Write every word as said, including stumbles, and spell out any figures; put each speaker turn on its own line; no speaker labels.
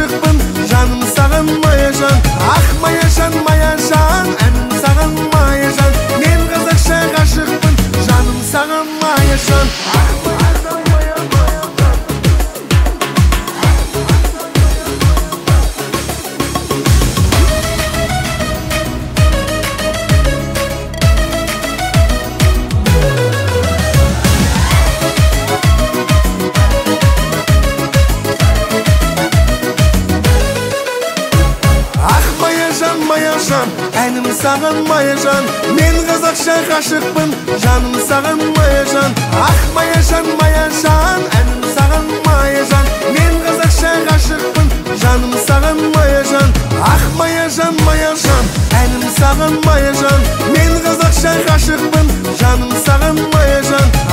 ғашықпын, жаным саған Маяжан. Ах, Маяжан, Маяжан, әнім саған Маяжан. Мен қазақша ғашықпын, жаным саған Маяжан. Маяжан, әнім саған Маяжан. Мен қазақша ғашықпын, жаным саған Маяжан. Ах, Маяжан, Маяжан, әнім саған Маяжан. Мен қазақша ғашықпын, жаным саған Маяжан. Ах, Маяжан, Маяжан, әнім саған Маяжан. Мен қазақша ғашықпын, жаным саған Маяжан.